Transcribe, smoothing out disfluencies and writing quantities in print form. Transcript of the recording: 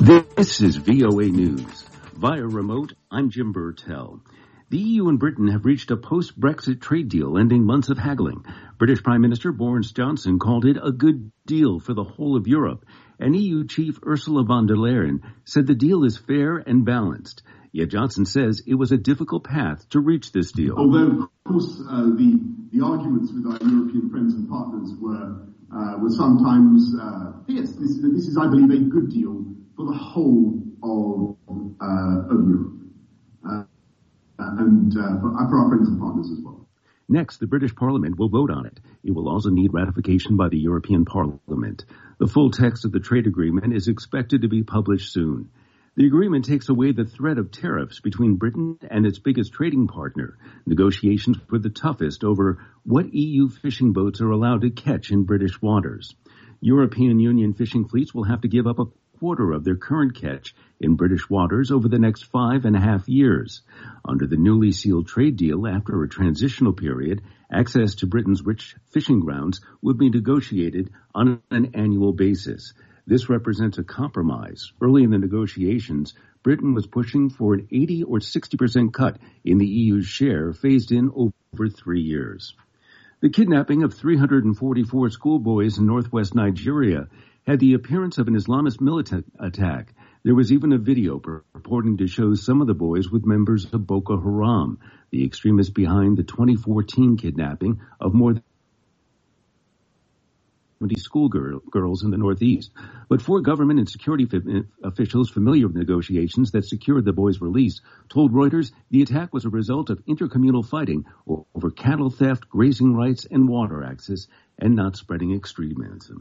This is VOA News. Via remote, I'm Jim Burtell. The EU and Britain have reached a post-Brexit trade deal ending months of haggling. British Prime Minister Boris Johnson called it a good deal for the whole of Europe, and EU Chief Ursula von der Leyen said the deal is fair and balanced. Yet Johnson says it was a difficult path to reach this deal. Although, of course, the arguments with our European friends and partners were sometimes fierce. This is, I believe, a good deal for the whole of Europe and for our friends and partners as well. Next, the British Parliament will vote on it. It will also need ratification by the European Parliament. The full text of the trade agreement is expected to be published soon. The agreement takes away the threat of tariffs between Britain and its biggest trading partner. Negotiations were the toughest over what EU fishing boats are allowed to catch in British waters. European Union fishing fleets will have to give up a quarter of their current catch in British waters over the next 5.5 years. Under the newly sealed trade deal, after a transitional period, access to Britain's rich fishing grounds would be negotiated on an annual basis. This represents a compromise. Early in the negotiations, Britain was pushing for an 80 or 60% cut in the EU's share, phased in over 3 years. The kidnapping of 344 schoolboys in northwest Nigeria had the appearance of an Islamist militant attack. There was even a video purporting to show some of the boys with members of Boko Haram, the extremists behind the 2014 kidnapping of more than 70 schoolgirls in the Northeast. But four government and security officials familiar with negotiations that secured the boys' release told Reuters the attack was a result of intercommunal fighting over cattle theft, grazing rights, and water access, and not spreading extremism.